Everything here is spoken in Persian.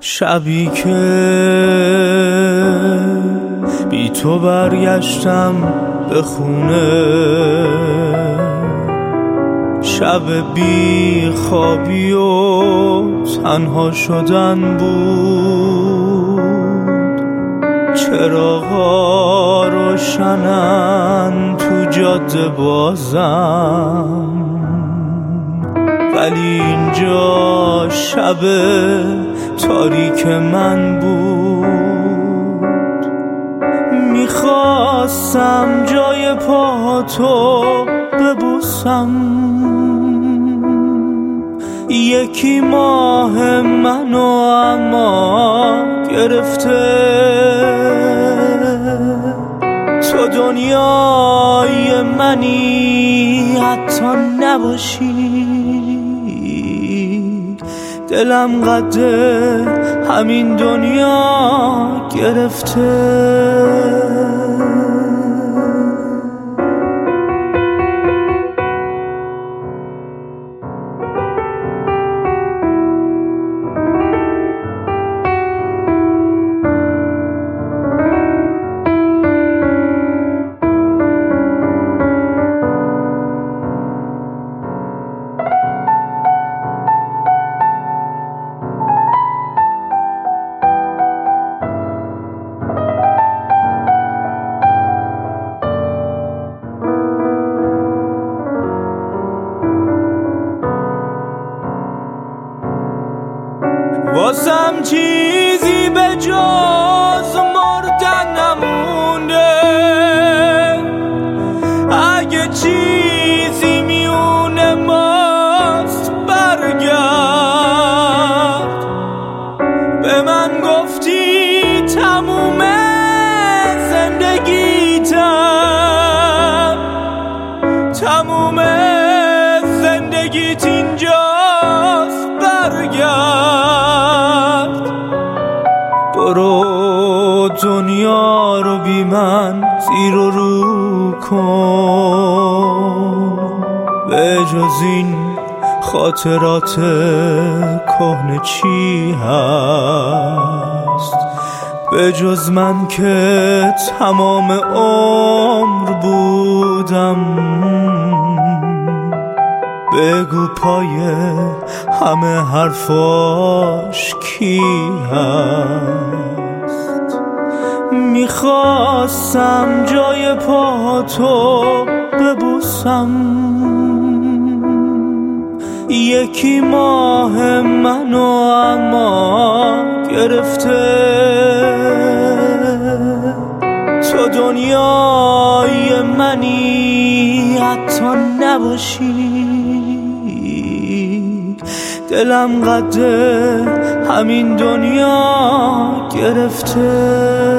شبی که بی تو برگشتم به خونه، شب بی خوابی و تنها شدن بود. چراغا روشنن تو جاده بازم، ولی اینجا شب تاریک من بود. میخواستم جای پاتو ببوسم، یکی ماه منو اما گرفته. تو دنیای منی حتی نباشی، دلم قده همین دنیا گرفته. واسم چیزی به جز مردن نمونده، اگه چیزی میونه ماست برگرد. به من گفتی تموم زندگیتم، تموم زندگیت اینجاست برگرد. برو دنیا رو بی من زیر و رو کن، به جز این خاطرات کهنه چی هست؟ به جز من که تمام عمر بودم، بگو پای همه حرفاش کی هست؟ میخواستم جای پاتو ببوسم، یکی ماه منو اما گرفته. تو دنیای منی حتی نباشی، دلم قده همین دنیا گرفته.